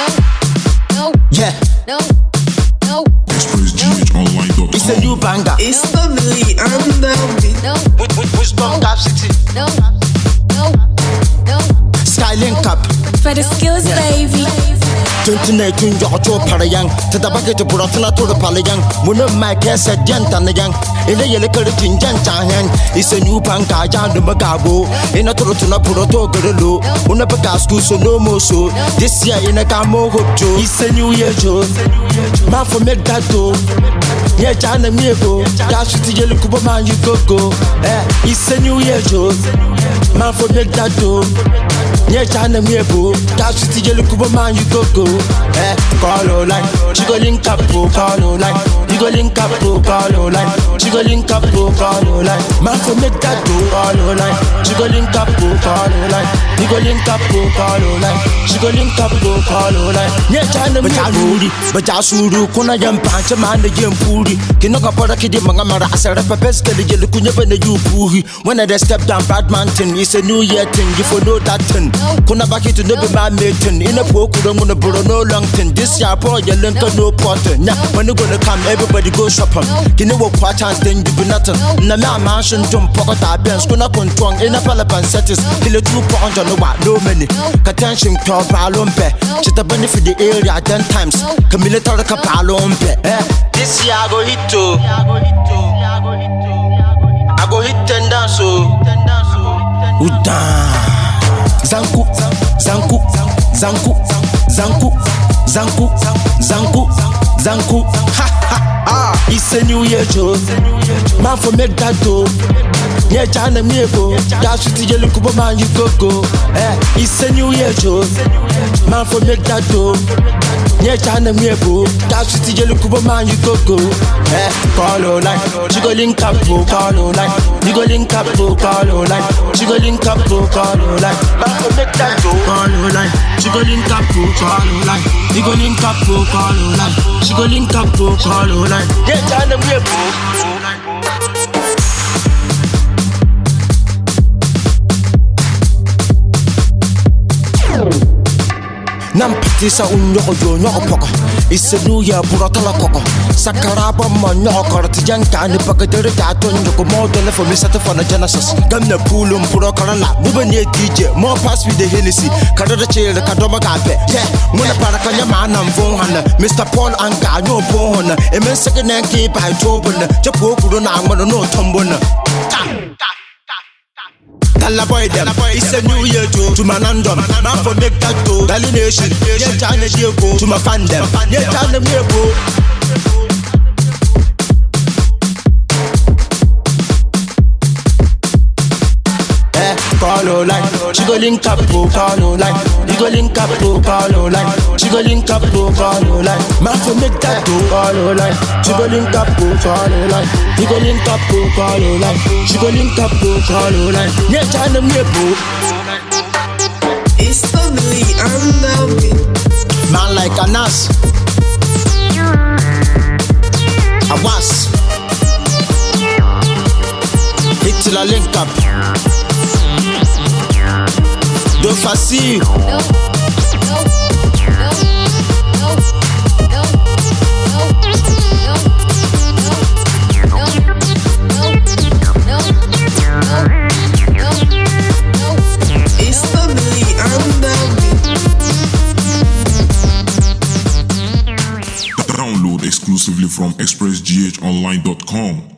Yeah. ExpressGHOnline.com. It's a new banger. It's family and the Wisdom Cap City. Skylink Cup. For the skills, baby. 2019 Yocho Parayang, Tadabaki to Puratana to the Palayang, Muno Mike said Jantanayang, in the Yelekaritin Jantahan, it's a new banka, Jan the Magabo, in a Torotuna Purato Guru, Unapakasku, so no more so, this year in a Camo Hope Joe, it's a new year Joe, man for make that do, yeah, Jana Mirko, that's the Yellow Kubaman you go, it's a new year Joe, man for make that do. Yeah, China Mirko, that's the Yellow Kubaman you go. Call line, she go link up, call line, you go link up, call line, she go link up, call line. Man for make that do, call line, she go link up, call line, you go link up, call line, she go link up, call line. Yeah, China Mirko, but Jasuru, Kuna Yam Pancha Man, the Yam Puri, Kinoka Poraki, Mangamara, Sarapa Pesca, the Yellow Kunyaba, the Yupuri. When I step down Bad Mountain, it's a new year thing, you for know that thing. Kuna Baki to never my maiden, in a poke, no Longton, this year, boy, you link no potter. Now, when you gonna come, everybody go shopping. Can you walk part time, then you be nothing. Nama mansion, Tom Pocket, Ben's gonna control in a palapan settings. Kill a 2 pounds on the what, no many. Attention, Club Alompe. Just a benefit the area 10 times. Camilla Toraka Alompe. This year, I go hit to. I go hit 10 down so. Uda Zanku, Zanku, Zanku. Zanku, Zanku, Zanku, Zanku, ha ha ha. It's a new year, Joe. Man for make that do. Yeah, China Mirko, that's the Yellow Kubaman you go. It's a new year, Joe. Man for make that do. Yeah, China Mirko, that's the Yellow Kubaman you go. Call line, she go link up, call line, you go link up, call line, she go link up, call line. Man for make that do, call line, she go link up, call line, you go link up, call line, she go link up, call line. Yeah, China Mirko. Nampatisa unyogo nyoko. It's a new year, Buratala Coco. Sakaraba Monokor, Tijanka, and the Pacadere Taton, Yoko model for Mr. Fana Genesis. Gamna Pulum, Purakarala, Nubania DJ, more pass with the Hennessy, Kadada Chair, the Kadoma Gape. Yeah, Muna Parakanya Man and Vonhana, Mr. Paul Anka, no Pohona, a man second and keep by Tobin, Japo Kuruna, no Tombona. Boy, it's a new year to Manandom. Man for make that go. Valley Nation, yeah, China go to my fan them. Yeah, China go. Call line, she go link up, call line, you go link up, call line, she go link up, call line. Man for make that go, call line, she go link up, call line, you go link up, call line, she go link up, call line. Yeah, China Mirko. It's family and the Man like Anas, Awas, hit till I link up. De facile. It's family and Download exclusively from ExpressGHOnline.com.